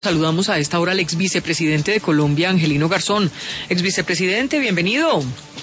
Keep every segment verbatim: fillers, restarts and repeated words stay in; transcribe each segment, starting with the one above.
Saludamos a esta hora al ex vicepresidente de Colombia, Angelino Garzón. Ex vicepresidente, bienvenido.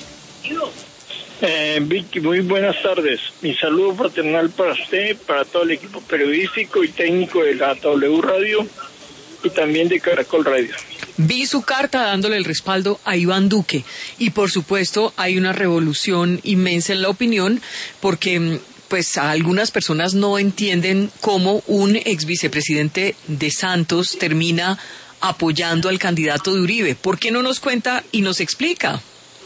Eh, Vicky, muy buenas tardes. Mi saludo fraternal para usted, para todo el equipo periodístico y técnico de la W Radio y también de Caracol Radio. Vi su carta dándole el respaldo a Iván Duque y por supuesto hay una revolución inmensa en la opinión porque pues algunas personas no entienden cómo un ex vicepresidente de Santos termina apoyando al candidato de Uribe. ¿Por qué no nos cuenta y nos explica?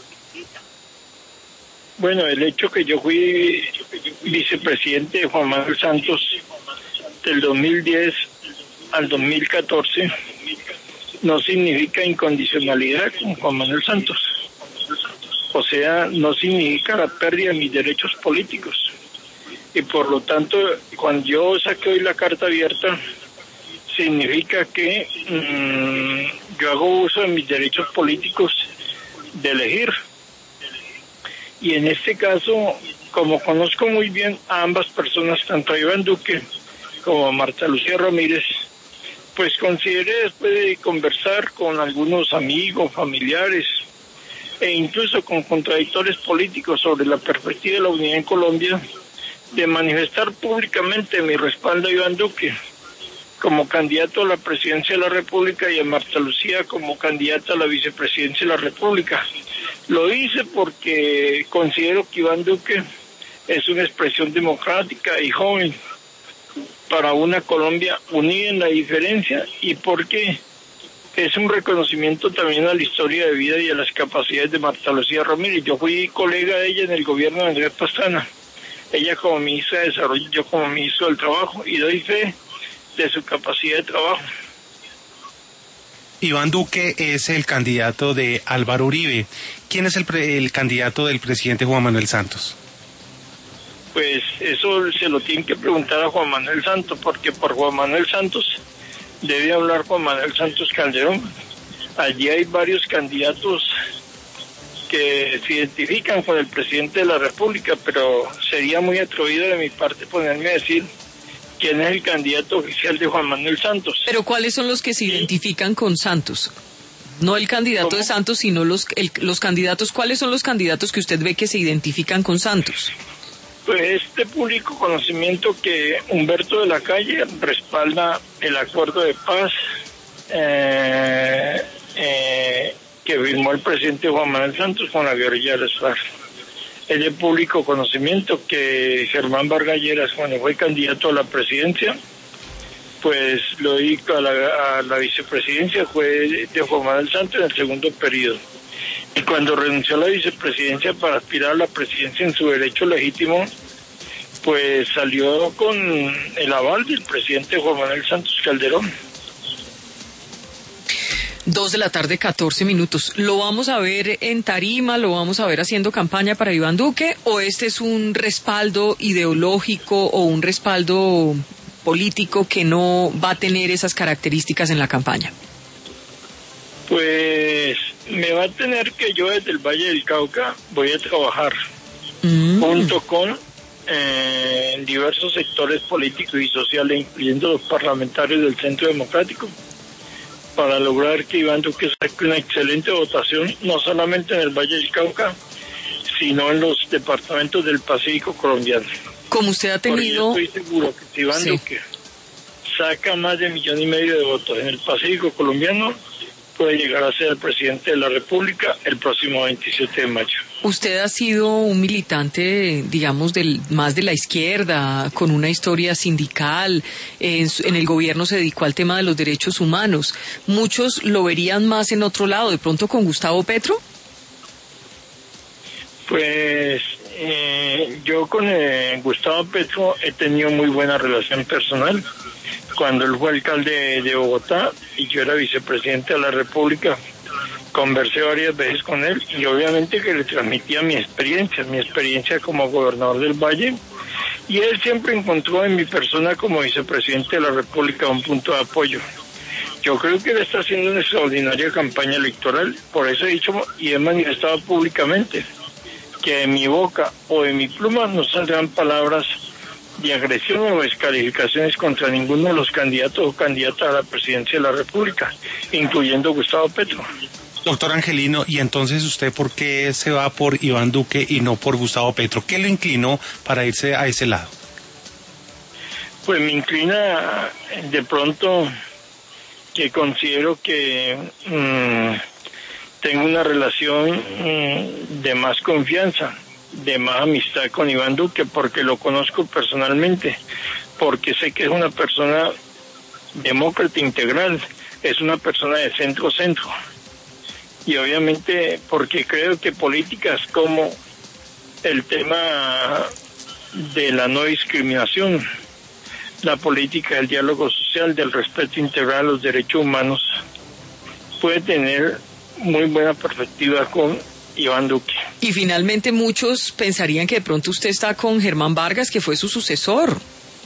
Bueno, el hecho que yo fui vicepresidente de Juan Manuel Santos del dos mil diez al dos mil catorce no significa incondicionalidad con Juan Manuel Santos. O sea, no significa la pérdida de mis derechos políticos. Y por lo tanto, cuando yo saqué hoy la carta abierta, significa que mmm, yo hago uso de mis derechos políticos de elegir. Y en este caso, como conozco muy bien a ambas personas, tanto a Iván Duque como a Marta Lucía Ramírez, pues consideré, después de conversar con algunos amigos, familiares e incluso con contradictores políticos sobre la perspectiva de la unidad en Colombia, de manifestar públicamente mi respaldo a Iván Duque como candidato a la presidencia de la República y a Marta Lucía como candidata a la vicepresidencia de la República. Lo hice porque considero que Iván Duque es una expresión democrática y joven para una Colombia unida en la diferencia y porque es un reconocimiento también a la historia de vida y a las capacidades de Marta Lucía Ramírez. Yo fui colega de ella en el gobierno de Andrés Pastrana. Ella como ministra de Desarrollo, yo como ministro del Trabajo, y doy fe de su capacidad de trabajo. Iván Duque es el candidato de Álvaro Uribe. ¿Quién es el, pre- el candidato del presidente Juan Manuel Santos? Pues eso se lo tienen que preguntar a Juan Manuel Santos, porque por Juan Manuel Santos debe hablar Juan Manuel Santos Calderón. Allí hay varios candidatos que se identifican con el presidente de la República, pero sería muy atrevido de mi parte ponerme a decir quién es el candidato oficial de Juan Manuel Santos. Pero ¿cuáles son los que se identifican con Santos? No el candidato ¿Cómo? de Santos, sino los, el, los candidatos. ¿Cuáles son los candidatos que usted ve que se identifican con Santos? Pues este público conocimiento que Humberto de la Calle respalda el acuerdo de paz eh, eh, que firmó el presidente Juan Manuel Santos con la guerrilla de las FARC. Es de público conocimiento que Germán Vargas Lleras, cuando fue candidato a la presidencia, pues lo hizo a la, a la vicepresidencia, fue de Juan Manuel Santos en el segundo periodo. Y cuando renunció a la vicepresidencia para aspirar a la presidencia en su derecho legítimo, pues salió con el aval del presidente Juan Manuel Santos Calderón. Dos de la tarde, catorce minutos. ¿Lo vamos a ver en tarima, lo vamos a ver haciendo campaña para Iván Duque, o este es un respaldo ideológico o un respaldo político que no va a tener esas características en la campaña? Pues me va a tener que yo desde el Valle del Cauca voy a trabajar mm. junto con eh, diversos sectores políticos y sociales, incluyendo los parlamentarios del Centro Democrático, para lograr que Iván Duque saque una excelente votación, no solamente en el Valle del Cauca, sino en los departamentos del Pacífico colombiano. Como usted ha tenido... Porque estoy seguro que si Iván sí. Duque saca más de un millón y medio de votos en el Pacífico colombiano, puede llegar a ser el presidente de la República el próximo veintisiete de mayo. Usted ha sido un militante, digamos, del más de la izquierda, con una historia sindical, en, en el gobierno se dedicó al tema de los derechos humanos. ¿Muchos lo verían más en otro lado, de pronto con Gustavo Petro? Pues eh, yo con eh, Gustavo Petro he tenido muy buena relación personal. Cuando él fue alcalde de Bogotá y yo era vicepresidente de la República, conversé varias veces con él y obviamente que le transmitía mi experiencia, mi experiencia como gobernador del Valle, y él siempre encontró en mi persona como vicepresidente de la República un punto de apoyo. Yo creo que él está haciendo una extraordinaria campaña electoral, por eso he dicho y he manifestado públicamente que de mi boca o de mi pluma no saldrán palabras de agresión o descalificaciones contra ninguno de los candidatos o candidatas a la presidencia de la República, incluyendo Gustavo Petro. Doctor Angelino, ¿y entonces usted por qué se va por Iván Duque y no por Gustavo Petro? ¿Qué lo inclinó para irse a ese lado? Pues me inclina de pronto que considero que mmm, tengo una relación mmm, de más confianza, de más amistad con Iván Duque, porque lo conozco personalmente, porque sé que es una persona demócrata integral, es una persona de centro-centro. Y obviamente porque creo que políticas como el tema de la no discriminación, la política del diálogo social, del respeto integral a los derechos humanos, puede tener muy buena perspectiva con Iván Duque. Y finalmente muchos pensarían que de pronto usted está con Germán Vargas, que fue su sucesor.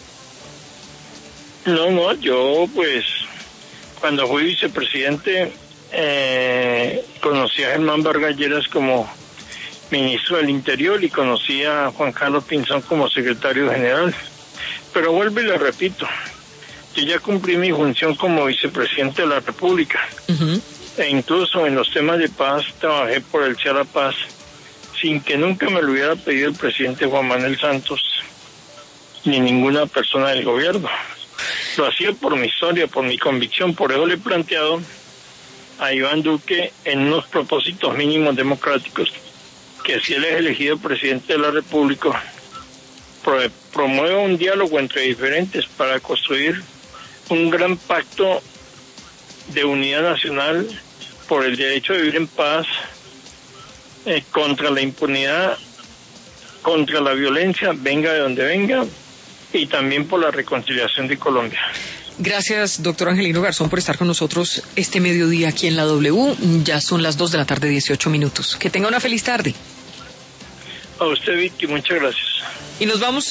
No, no, yo pues cuando fui vicepresidente eh, conocí a Germán Vargas Lleras como ministro del Interior y conocí a Juan Carlos Pinzón como secretario general. Pero vuelvo y le repito, yo ya cumplí mi función como vicepresidente de la República. Uh-huh. E incluso en los temas de paz trabajé por el C I A La Paz sin que nunca me lo hubiera pedido el presidente Juan Manuel Santos ni ninguna persona del gobierno. Lo hacía por mi historia, por mi convicción, por eso le he planteado a Iván Duque en unos propósitos mínimos democráticos que si él es elegido presidente de la República pro, promueva un diálogo entre diferentes para construir un gran pacto de unidad nacional por el derecho a vivir en paz, eh, contra la impunidad, contra la violencia, venga de donde venga, y también por la reconciliación de Colombia. Gracias, doctor Angelino Garzón, por estar con nosotros este mediodía aquí en la W. Ya son las dos de la tarde, dieciocho minutos. Que tenga una feliz tarde. A usted, Vicky, muchas gracias. Y nos vamos